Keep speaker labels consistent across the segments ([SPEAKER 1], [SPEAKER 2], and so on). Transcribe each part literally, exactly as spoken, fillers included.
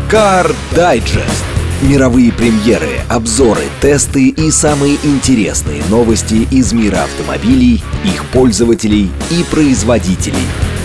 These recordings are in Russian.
[SPEAKER 1] Car Digest. Мировые премьеры, обзоры, тесты и самые интересные новости из мира автомобилей, их пользователей и производителей.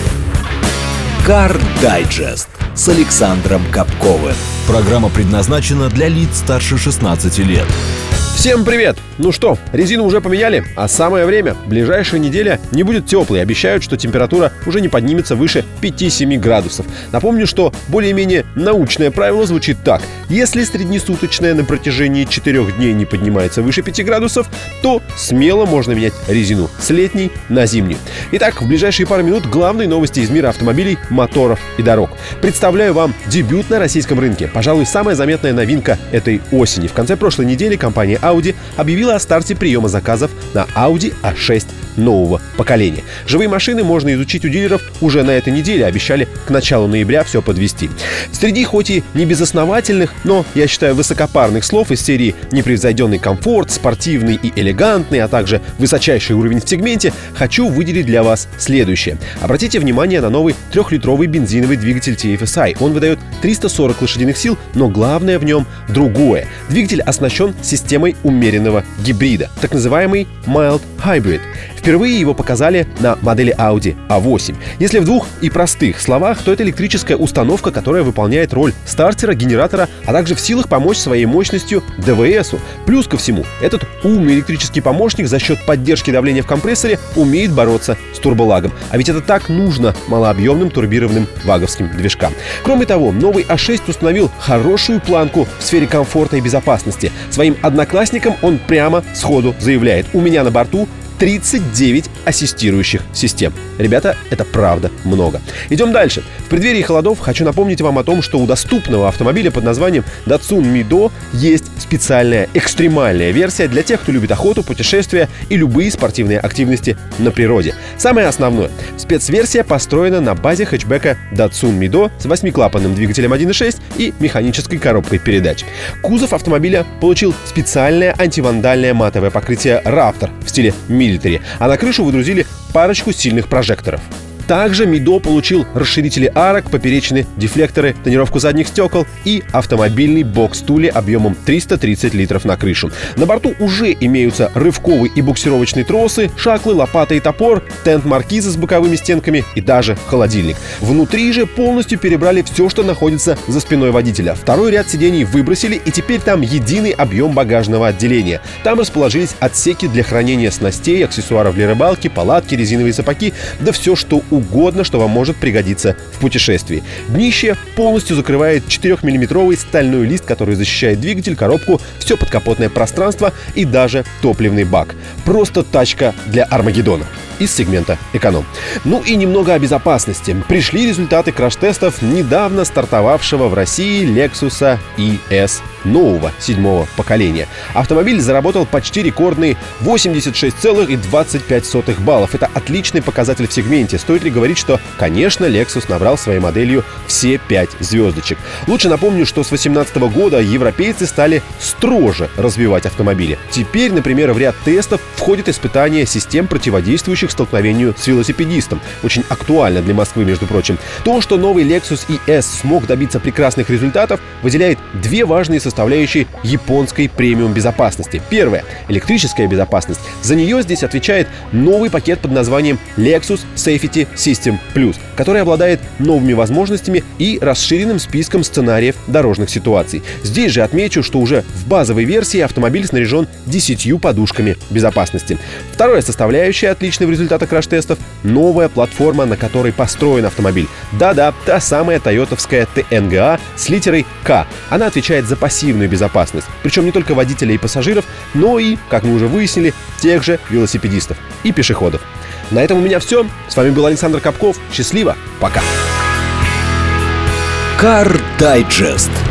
[SPEAKER 1] Car Digest с Александром Капковым.
[SPEAKER 2] Программа предназначена для лиц старше шестнадцати лет.
[SPEAKER 3] Всем привет! Ну что, резину уже поменяли, а самое время. Ближайшая неделя не будет теплой. Обещают, что температура уже не поднимется выше пяти-семи градусов. Напомню, что более-менее научное правило звучит так. Если среднесуточная на протяжении четырех дней не поднимается выше пяти градусов, то смело можно менять резину с летней на зимнюю. Итак, в ближайшие пару минут главные новости из мира автомобилей, моторов и дорог. Представляю вам дебют на российском рынке. Пожалуй, самая заметная новинка этой осени. В конце прошлой недели компания Audi объявила о старте приема заказов на Audi а шесть нового поколения. Живые машины можно изучить у дилеров уже на этой неделе. Обещали к началу ноября все подвести. Среди хоть и не безосновательных, но, я считаю, высокопарных слов из серии «непревзойденный комфорт», «спортивный и элегантный», а также «высочайший уровень в сегменте», хочу выделить для вас следующее. Обратите внимание на новый трехлитровый бензиновый двигатель ти эф эс ай. Он выдает триста сорок лошадиных сил, но главное в нем другое. Двигатель оснащен системой умеренного гибрида, так называемый Mild Hybrid. Впервые его показали на модели Audi а восемь. Если в двух и простых словах, то это электрическая установка, которая выполняет роль стартера, генератора, а также в силах помочь своей мощностью дэ вэ эсу. Плюс ко всему, этот умный электрический помощник за счет поддержки давления в компрессоре умеет бороться с турболагом. А ведь это так нужно малообъемным турбированным ваговским движкам. Кроме того, новый а шесть установил хорошую планку в сфере комфорта и безопасности. Своим одноклассникам он прямо сходу заявляет: у меня на борту тридцать девять ассистирующих систем. Ребята, это правда много. Идем дальше. В преддверии холодов хочу напомнить вам о том, что у доступного автомобиля под названием Datsun Mido есть специальная экстремальная версия для тех, кто любит охоту, путешествия и любые спортивные активности на природе. Самое основное. Спецверсия построена на базе хэтчбека Datsun Mido с восьмиклапанным двигателем один и шесть и механической коробкой передач. Кузов автомобиля получил специальное антивандальное матовое покрытие Raptor в стиле милитари, а на крышу выдрузили парочку сильных прожекторов. Также Mido получил расширители арок, поперечины, дефлекторы, тонировку задних стекол и автомобильный бокс-тули объемом триста тридцать литров на крышу. На борту уже имеются рывковый и буксировочные тросы, шаклы, лопата и топор, тент-маркиза с боковыми стенками и даже холодильник. Внутри же полностью перебрали все, что находится за спиной водителя. Второй ряд сидений выбросили, и теперь там единый объем багажного отделения. Там расположились отсеки для хранения снастей, аксессуаров для рыбалки, палатки, резиновые сапоги, да все, что угодно, что вам может пригодиться в путешествии. Днище полностью закрывает четырехмиллиметровый стальной лист, который защищает двигатель, коробку, все подкапотное пространство и даже топливный бак. Просто тачка для Армагеддона из сегмента эконом. Ну и немного о безопасности. Пришли результаты краш-тестов недавно стартовавшего в России Lexus и эс нового седьмого поколения. Автомобиль заработал почти рекордные восемьдесят шесть целых двадцать пять сотых баллов. Это отличный показатель в сегменте. Стоит ли говорить, что, конечно, Lexus набрал своей моделью все пять звездочек. Лучше напомню, что с две тысячи восемнадцатого года европейцы стали строже развивать автомобили. Теперь, например, в ряд тестов входит испытание систем, противодействующих столкновению с велосипедистом. Очень актуально для Москвы, между прочим. То, что новый Lexus и эс смог добиться прекрасных результатов, выделяет две важные составляющие японской премиум безопасности. Первое — электрическая безопасность. За нее здесь отвечает новый пакет под названием Lexus Safety System Plus, который обладает новыми возможностями и расширенным списком сценариев дорожных ситуаций. Здесь же отмечу, что уже в базовой версии автомобиль снаряжен десятью подушками безопасности. Вторая составляющая отличного результата краш-тестов — новая платформа, на которой построен автомобиль. Да-да, та самая тойотовская тэ эн гэ а с литерой К. Она отвечает за пассивную безопасность, причем не только водителей и пассажиров, но и, как мы уже выяснили, тех же велосипедистов и пешеходов. На этом у меня все. С вами был Александр Капков. Счастливо. Пока.
[SPEAKER 1] Car Digest.